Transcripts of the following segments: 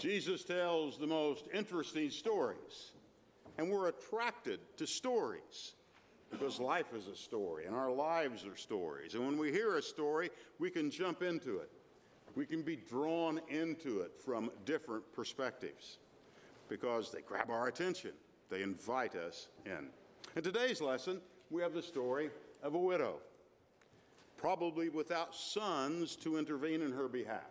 Jesus tells the most interesting stories, and we're attracted to stories because life is a story and our lives are stories. And when we hear a story, we can jump into it. We can be drawn into it from different perspectives because they grab our attention. They invite us in. In today's lesson, we have the story of a widow, probably without sons to intervene in her behalf.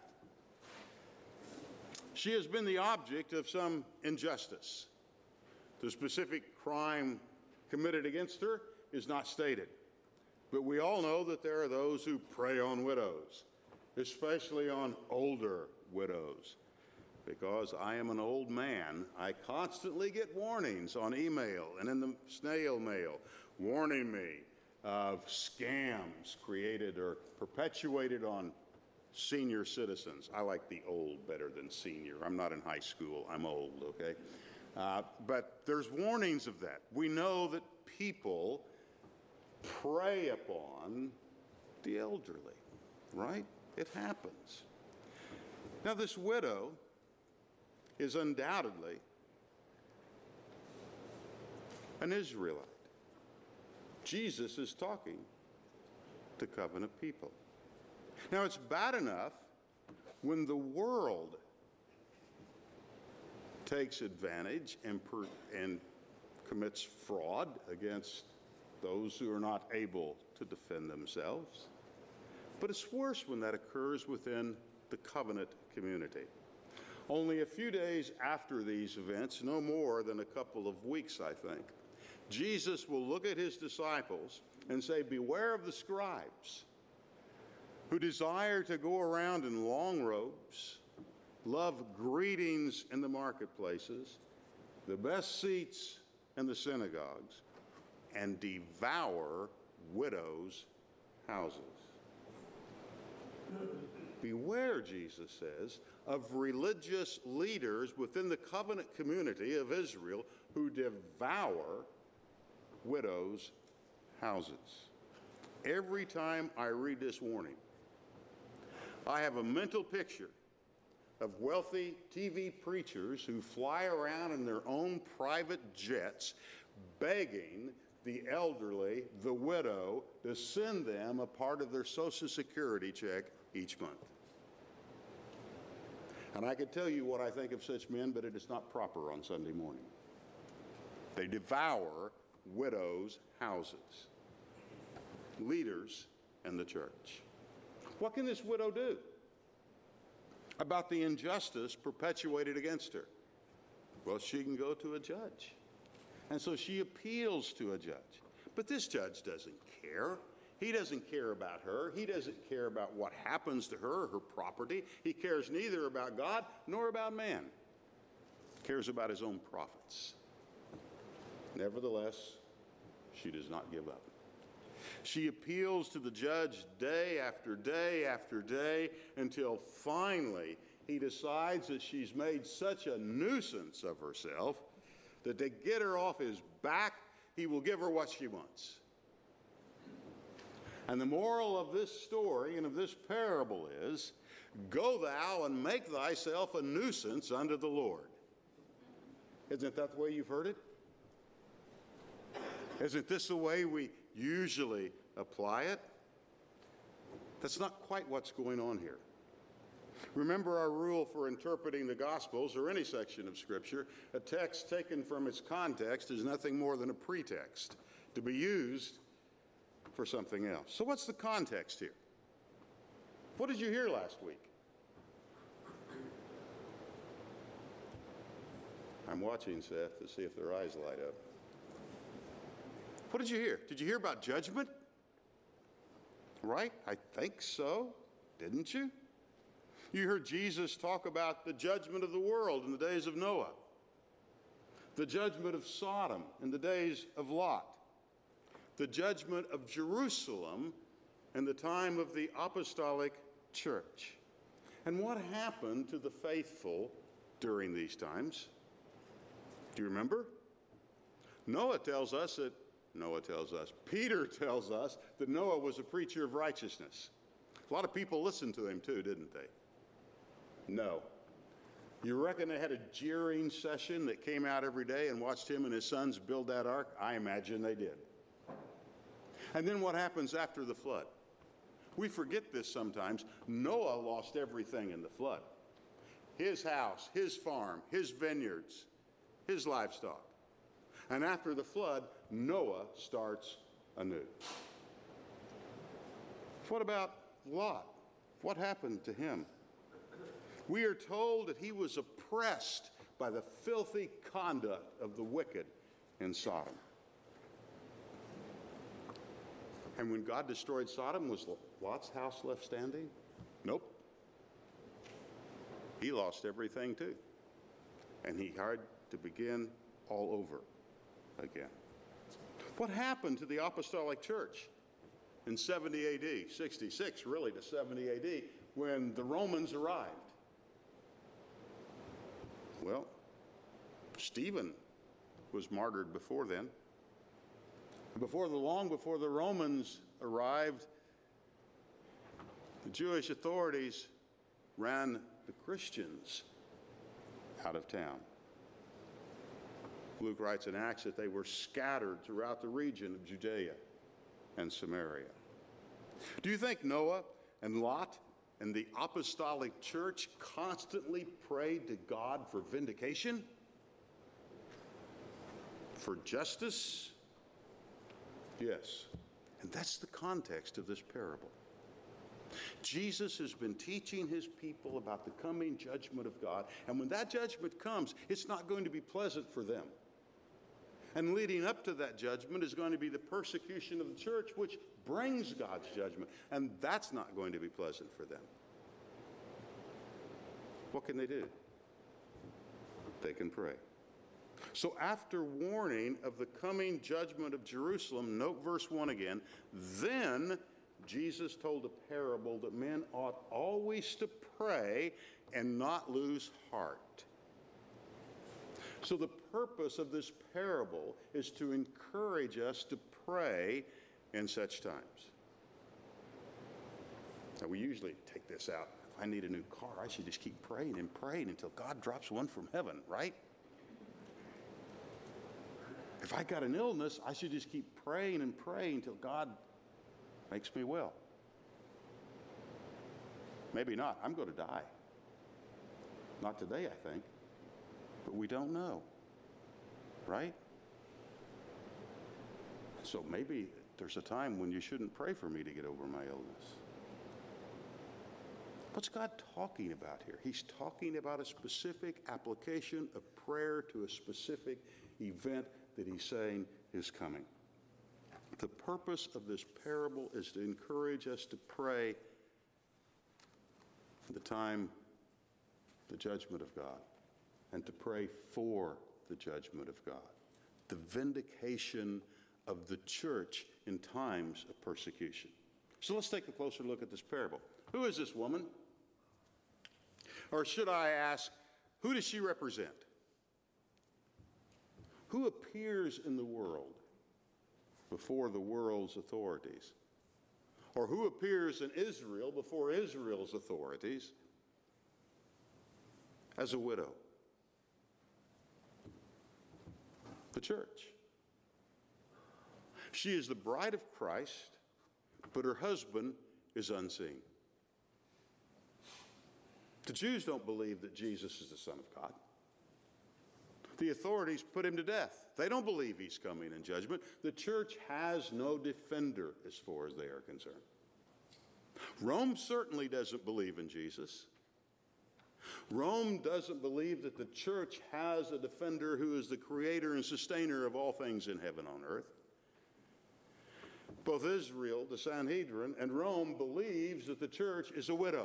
She has been the object of some injustice. The specific crime committed against her is not stated. But we all know that there are those who prey on widows, especially on older widows. Because I am an old man, I constantly get warnings on email and in the snail mail warning me of scams created or perpetuated on senior citizens. I like the old better than senior. I'm not in high school. I'm old, okay? But there's warnings of that. We know that people prey upon the elderly, right? It happens. Now, this widow is undoubtedly an Israelite. Jesus is talking to covenant people. Now, it's bad enough when the world takes advantage and commits fraud against those who are not able to defend themselves. But it's worse when that occurs within the covenant community. Only a few days after these events, no more than a couple of weeks, I think, Jesus will look at his disciples and say, "Beware of the scribes who desire to go around in long robes, love greetings in the marketplaces, the best seats in the synagogues, and devour widows' houses." Beware, Jesus says, of religious leaders within the covenant community of Israel who devour widows' houses. Every time I read this warning, I have a mental picture of wealthy TV preachers who fly around in their own private jets begging the elderly, the widow, to send them a part of their Social Security check each month. And I could tell you what I think of such men, but it is not proper on Sunday morning. They devour widows' houses, leaders in the church. What can this widow do about the injustice perpetuated against her? Well, she can go to a judge. And so she appeals to a judge. But this judge doesn't care. He doesn't care about her. He doesn't care about what happens to her or her property. He cares neither about God nor about man. He cares about his own profits. Nevertheless, she does not give up. She appeals to the judge day after day after day until finally he decides that she's made such a nuisance of herself that to get her off his back, he will give her what she wants. And the moral of this story and of this parable is, "Go thou and make thyself a nuisance unto the Lord." Isn't that the way you've heard it? Isn't this the way we usually apply it? That's not quite what's going on here. Remember our rule for interpreting the Gospels or any section of Scripture: a text taken from its context is nothing more than a pretext to be used for something else. So what's the context here? What did you hear last week? I'm watching Seth to see if their eyes light up. What did you hear? Did you hear about judgment? Right? I think so. Didn't you? You heard Jesus talk about the judgment of the world in the days of Noah, the judgment of Sodom in the days of Lot, the judgment of Jerusalem in the time of the apostolic church. And what happened to the faithful during these times? Do you remember? Peter tells us that Noah was a preacher of righteousness. A lot of people listened to him too, didn't they? No. You reckon they had a jeering session that came out every day and watched him and his sons build that ark? I imagine they did. And then what happens after the flood? We forget this sometimes. Noah lost everything in the flood. His house, his farm, his vineyards, his livestock. And after the flood, Noah starts anew. What about Lot? What happened to him? We are told that he was oppressed by the filthy conduct of the wicked in Sodom. And when God destroyed Sodom, was Lot's house left standing? Nope. He lost everything too. And he had to begin all over again. What happened to the apostolic church in 70 AD, 66 really to 70 AD, when the Romans arrived? Well, Stephen was martyred before then. Long before the Romans arrived, the Jewish authorities ran the Christians out of town. Luke writes in Acts that they were scattered throughout the region of Judea and Samaria. Do you think Noah and Lot and the apostolic church constantly prayed to God for vindication? For justice? Yes. And that's the context of this parable. Jesus has been teaching his people about the coming judgment of God, and when that judgment comes, it's not going to be pleasant for them. And leading up to that judgment is going to be the persecution of the church, which brings God's judgment, and that's not going to be pleasant for them. What can they do? They can pray. So after warning of the coming judgment of Jerusalem, note verse 1 again, then Jesus told a parable that men ought always to pray and not lose heart. So the purpose of this parable is to encourage us to pray in such times. Now we usually take this out. If I need a new car, I should just keep praying and praying until God drops one from heaven, right? If I got an illness, I should just keep praying and praying until God makes me well. Maybe not. I'm going to die. Not today, I think. But we don't know. Right? So maybe there's a time when you shouldn't pray for me to get over my illness. What's God talking about here? He's talking about a specific application of prayer to a specific event that he's saying is coming. The purpose of this parable is to encourage us to pray at the time, the judgment of God, and to pray for the judgment of God, the vindication of the church in times of persecution. So let's take a closer look at this parable. Who is this woman? Or should I ask, who does she represent? Who appears in the world before the world's authorities? Or who appears in Israel before Israel's authorities as a widow? The church. She is the bride of Christ, but her husband is unseen. The Jews don't believe that Jesus is the Son of God. The authorities put him to death. They don't believe he's coming in judgment. The church has no defender as far as they are concerned. Rome certainly doesn't believe in Jesus. Rome doesn't believe that the church has a defender who is the creator and sustainer of all things in heaven on earth. Both Israel, the Sanhedrin, and Rome believes that the church is a widow.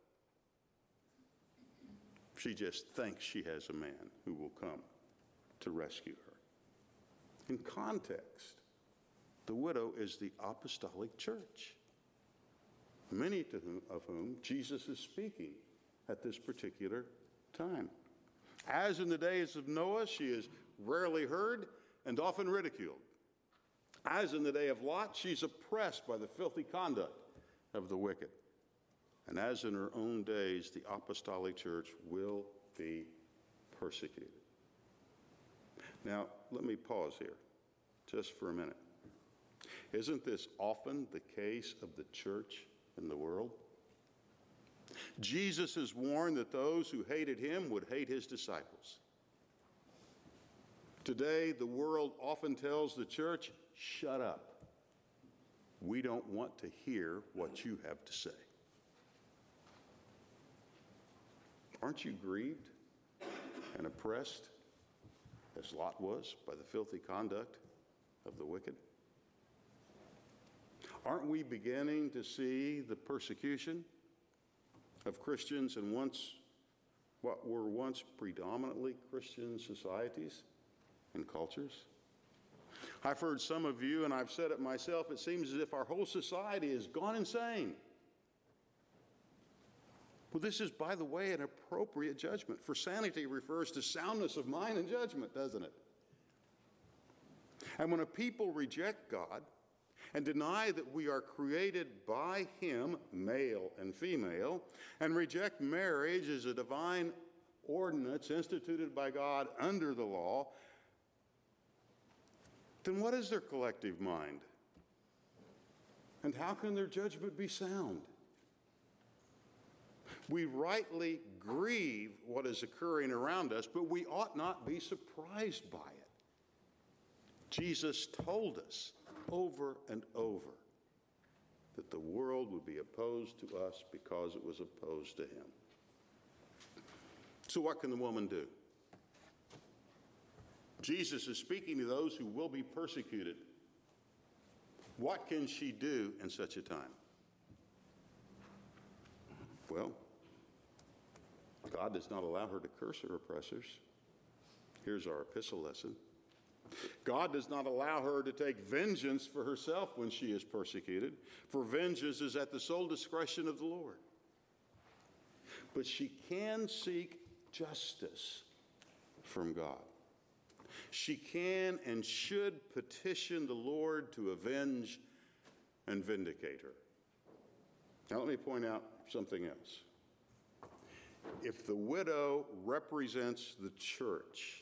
She just thinks she has a man who will come to rescue her. In context, the widow is the apostolic church, many of whom Jesus is speaking at this particular time. As in the days of Noah, she is rarely heard and often ridiculed. As in the day of Lot, she's oppressed by the filthy conduct of the wicked. And as in her own days, the apostolic church will be persecuted. Now, let me pause here just for a minute. Isn't this often the case of the church in the world? Jesus has warned that those who hated him would hate his disciples. Today, the world often tells the church, shut up. We don't want to hear what you have to say. Aren't you grieved and oppressed, as Lot was, by the filthy conduct of the wicked? Aren't we beginning to see the persecution of Christians in what were once predominantly Christian societies and cultures? I've heard some of you, and I've said it myself, it seems as if our whole society has gone insane. Well, this is, by the way, an appropriate judgment, for sanity refers to soundness of mind and judgment, doesn't it? And when a people reject God and deny that we are created by him, male and female, and reject marriage as a divine ordinance instituted by God under the law, then what is their collective mind? And how can their judgment be sound? We rightly grieve what is occurring around us, but we ought not be surprised by it. Jesus told us over and over that the world would be opposed to us because it was opposed to him. So what can the woman do? Jesus is speaking to those who will be persecuted. What can she do in such a time? Well, God does not allow her to curse her oppressors. Here's our epistle lesson. God does not allow her to take vengeance for herself when she is persecuted, for vengeance is at the sole discretion of the Lord. But she can seek justice from God. She can and should petition the Lord to avenge and vindicate her. Now let me point out something else. If the widow represents the church,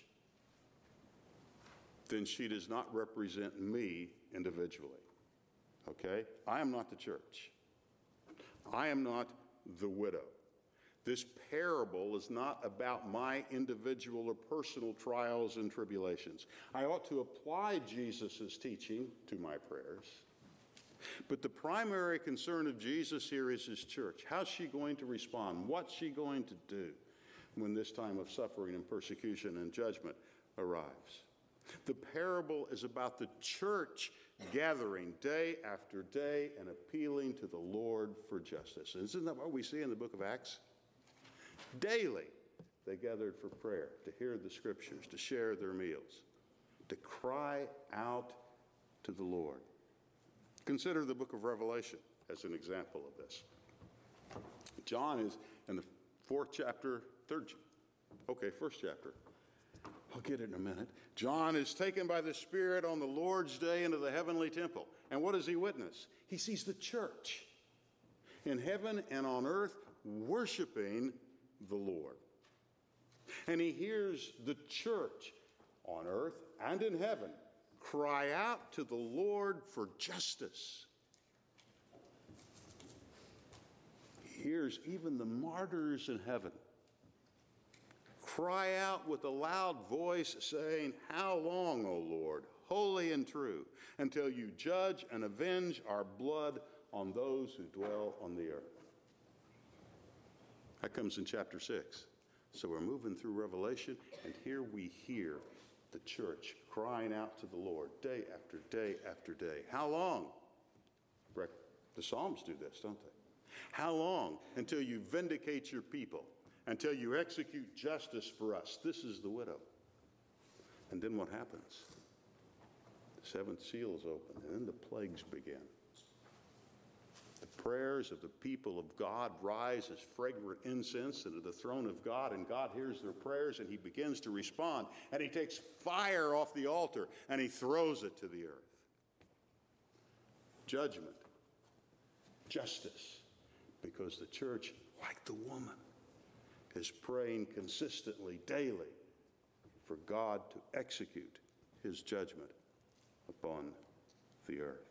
then she does not represent me individually. Okay? I am not the church. I am not the widow. This parable is not about my individual or personal trials and tribulations. I ought to apply Jesus' teaching to my prayers. But the primary concern of Jesus here is his church. How's she going to respond? What's she going to do when this time of suffering and persecution and judgment arrives? The parable is about the church gathering day after day and appealing to the Lord for justice. And isn't that what we see in the book of Acts? Daily, they gathered for prayer, to hear the scriptures, to share their meals, to cry out to the Lord. Consider the book of Revelation as an example of this. John is in the first chapter. I'll get it in a minute. John is taken by the Spirit on the Lord's day into the heavenly temple. And what does he witness? He sees the church in heaven and on earth worshiping the Lord. And he hears the church on earth and in heaven cry out to the Lord for justice. He hears even the martyrs in heaven cry out with a loud voice saying, "How long, O Lord, holy and true, until you judge and avenge our blood on those who dwell on the earth?" That comes in chapter 6. So we're moving through Revelation, and here we hear the church crying out to the Lord day after day after day. How long? The Psalms do this, don't they? How long until you vindicate your people, until you execute justice for us? This is the widow. And then what happens? The seventh seal is opened, and then the plagues begin. The prayers of the people of God rise as fragrant incense into the throne of God, and God hears their prayers, and he begins to respond, and he takes fire off the altar, and he throws it to the earth. Judgment, justice, because the church, like the woman, is praying consistently, daily, for God to execute his judgment upon the earth.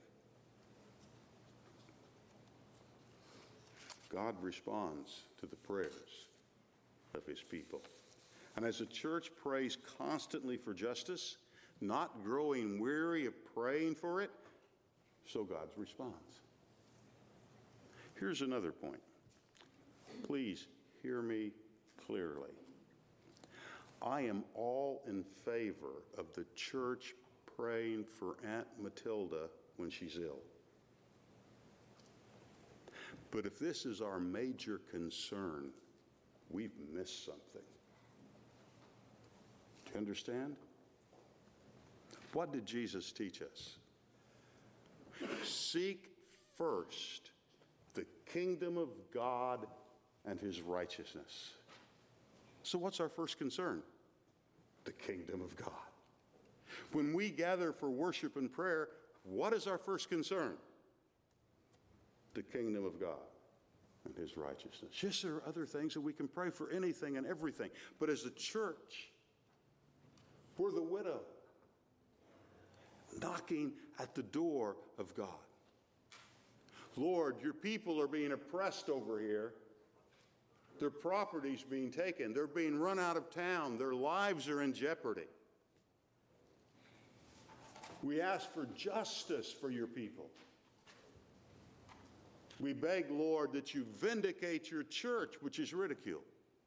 God responds to the prayers of his people. And as the church prays constantly for justice, not growing weary of praying for it, so God responds. Here's another point. Please hear me clearly. I am all in favor of the church praying for Aunt Matilda when she's ill. But if this is our major concern, we've missed something. Do you understand? What did Jesus teach us? Seek first the kingdom of God and his righteousness. So what's our first concern? The kingdom of God. When we gather for worship and prayer, what is our first concern? The kingdom of God and his righteousness. Yes, there are other things that we can pray for, anything and everything. But as a church, we're the widow knocking at the door of God. Lord, your people are being oppressed over here. Their property's being taken. They're being run out of town. Their lives are in jeopardy. We ask for justice for your people. We beg, Lord, that you vindicate your church, which is ridiculed.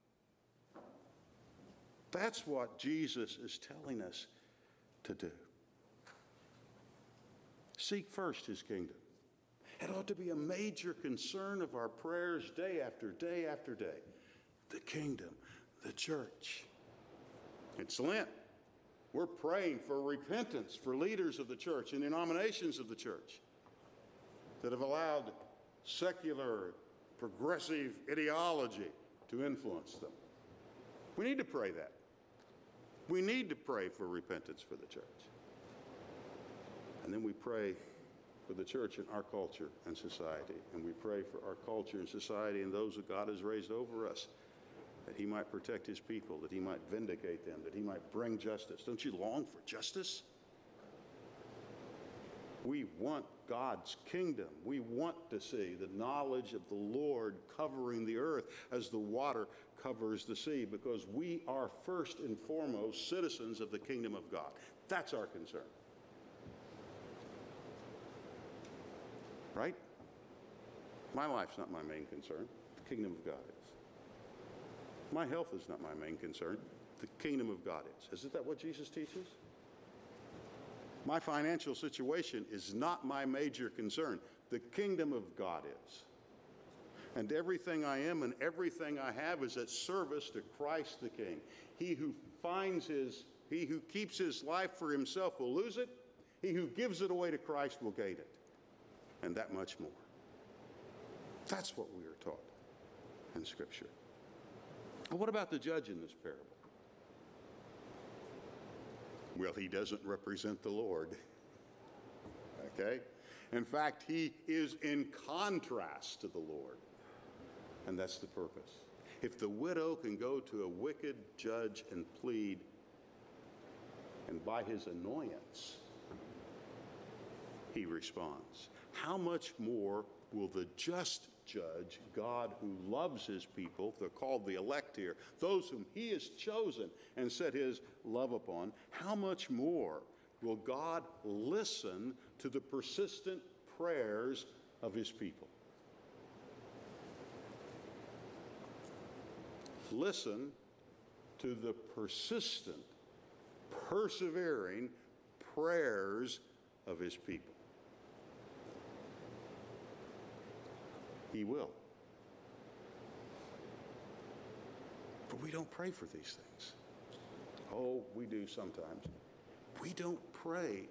That's what Jesus is telling us to do. Seek first his kingdom. It ought to be a major concern of our prayers day after day after day. The kingdom, the church. It's Lent. We're praying for repentance for leaders of the church and denominations of the church that have allowed secular, progressive ideology to influence them. We need to pray that. We need to pray for repentance for the church. And then we pray for the church in our culture and society. And we pray for our culture and society and those that God has raised over us, that he might protect his people, that he might vindicate them, that he might bring justice. Don't you long for justice? We want God's kingdom. We want to see the knowledge of the Lord covering the earth as the water covers the sea, because we are first and foremost citizens of the kingdom of God. That's our concern. Right? My life's not my main concern. The kingdom of God is. My health is not my main concern. The kingdom of God is. Isn't that what Jesus teaches? My financial situation is not my major concern. The kingdom of God is. And everything I am and everything I have is at service to Christ the King. He who keeps his life for himself will lose it. He who gives it away to Christ will gain it. And that much more. That's what we are taught in Scripture. And what about the judge in this parable? Well, he doesn't represent the Lord. Okay? In fact, he is in contrast to the Lord. And that's the purpose. If the widow can go to a wicked judge and plead, and by his annoyance, he responds, how much more will the just judge, God who loves his people, they're called the elect here, those whom he has chosen and set his love upon, how much more will God listen to the persistent prayers of his people? Listen to the persistent, persevering prayers of his people. He will. But we don't pray for these things. Oh, we do sometimes. We don't pray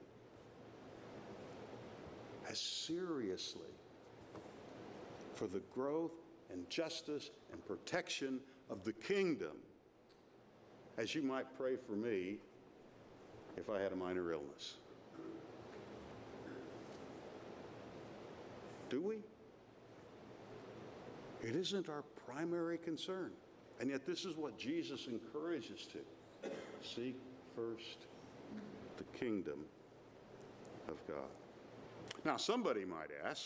as seriously for the growth and justice and protection of the kingdom as you might pray for me if I had a minor illness. Do we? It isn't our primary concern. And yet this is what Jesus encourages to. Seek first the kingdom of God. Now, somebody might ask,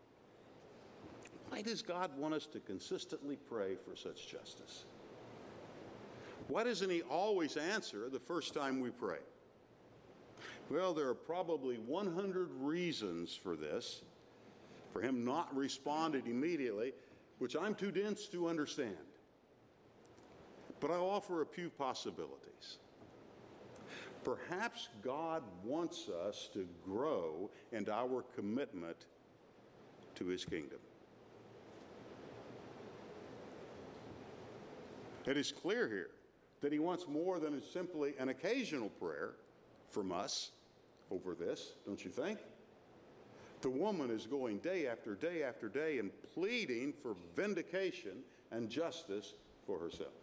why does God want us to consistently pray for such justice? Why doesn't he always answer the first time we pray? Well, there are probably 100 reasons for this, for him not responding immediately, which I'm too dense to understand. But I'll offer a few possibilities. Perhaps God wants us to grow in our commitment to his kingdom. It is clear here that he wants more than simply an occasional prayer from us over this, don't you think? The woman is going day after day after day and pleading for vindication and justice for herself.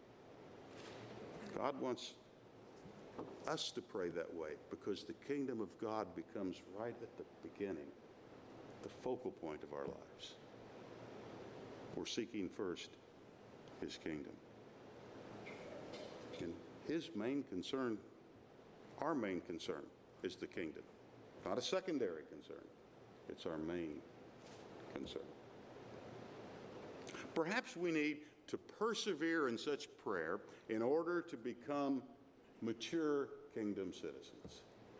God wants us to pray that way because the kingdom of God becomes right at the beginning, the focal point of our lives. We're seeking first his kingdom. And his main concern, our main concern, is the kingdom. Not a secondary concern. It's our main concern. Perhaps we need to persevere in such prayer in order to become mature kingdom citizens.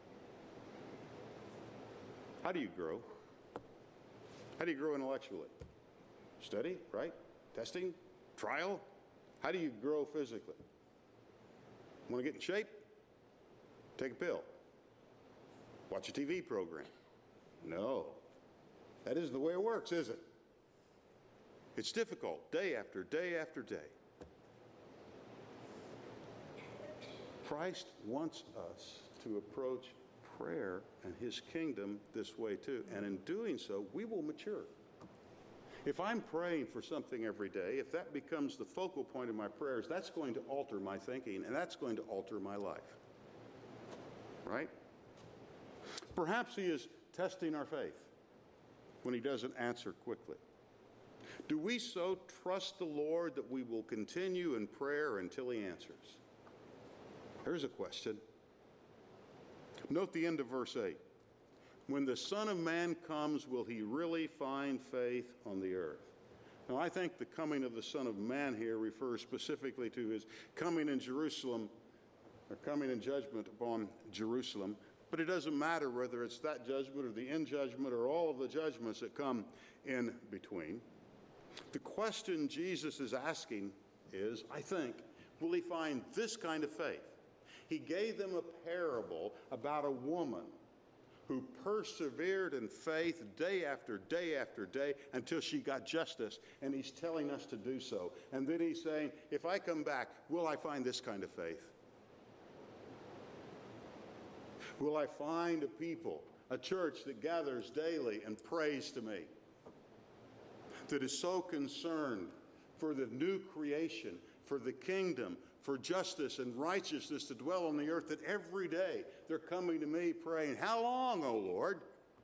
How do you grow? How do you grow intellectually? Study, right? Testing? Trial? How do you grow physically? Want to get in shape? Take a pill. Watch a TV program. No. That isn't the way it works, is it? It's difficult, day after day after day. Christ wants us to approach prayer and his kingdom this way too. And in doing so, we will mature. If I'm praying for something every day, if that becomes the focal point of my prayers, that's going to alter my thinking, and that's going to alter my life. Right? Perhaps he is testing our faith when he doesn't answer quickly. Do we so trust the Lord that we will continue in prayer until he answers? Here's a question. Note the end of verse 8. When the Son of Man comes, will he really find faith on the earth? Now, I think the coming of the Son of Man here refers specifically to his coming in Jerusalem, or coming in judgment upon Jerusalem. But it doesn't matter whether it's that judgment or the end judgment or all of the judgments that come in between. The question Jesus is asking is, I think, will he find this kind of faith? He gave them a parable about a woman who persevered in faith day after day after day until she got justice, and he's telling us to do so. And then he's saying, if I come back, will I find this kind of faith? Will I find a people, a church that gathers daily and prays to me, that is so concerned for the new creation, for the kingdom, for justice and righteousness to dwell on the earth, that every day they're coming to me praying, how long, O Lord?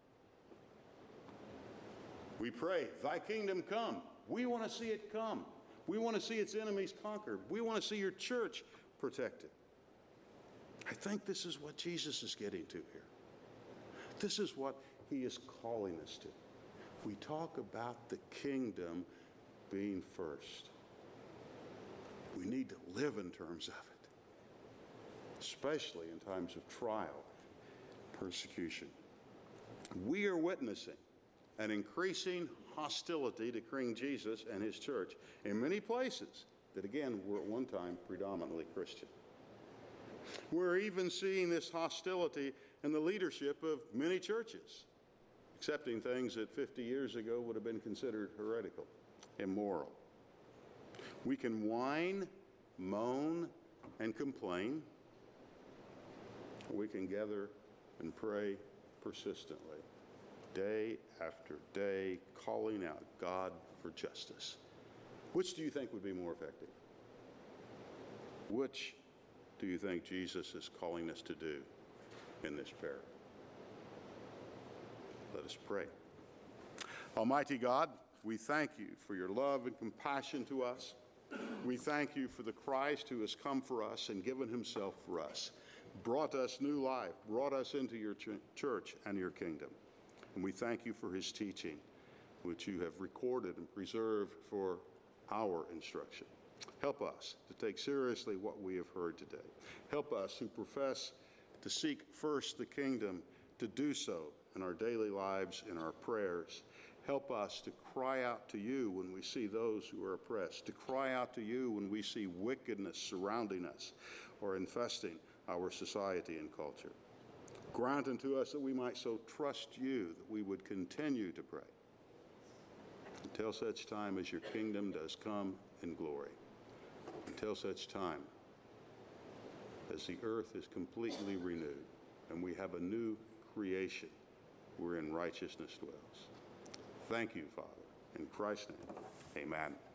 We pray, thy kingdom come. We want to see it come. We want to see its enemies conquered. We want to see your church protected. I think this is what Jesus is getting to here. This is what he is calling us to. We talk about the kingdom being first. We need to live in terms of it, especially in times of trial, persecution. We are witnessing an increasing hostility to King Jesus and his church in many places that, again, were at one time predominantly Christian. We're even seeing this hostility in the leadership of many churches, accepting things that 50 years ago would have been considered heretical, immoral. We can whine, moan, and complain. We can gather and pray persistently, day after day, calling out God for justice. Which do you think would be more effective? Which do you think Jesus is calling us to do in this prayer? Let us pray. Almighty God, we thank you for your love and compassion to us. We thank you for the Christ who has come for us and given himself for us, brought us new life, brought us into your church and your kingdom. And we thank you for his teaching, which you have recorded and preserved for our instruction. Help us to take seriously what we have heard today. Help us who profess to seek first the kingdom to do so in our daily lives, in our prayers. Help us to cry out to you when we see those who are oppressed, to cry out to you when we see wickedness surrounding us or infesting our society and culture. Grant unto us that we might so trust you that we would continue to pray until such time as your kingdom does come in glory, until such time as the earth is completely renewed and we have a new creation wherein righteousness dwells. Thank you, Father. In Christ's name, amen.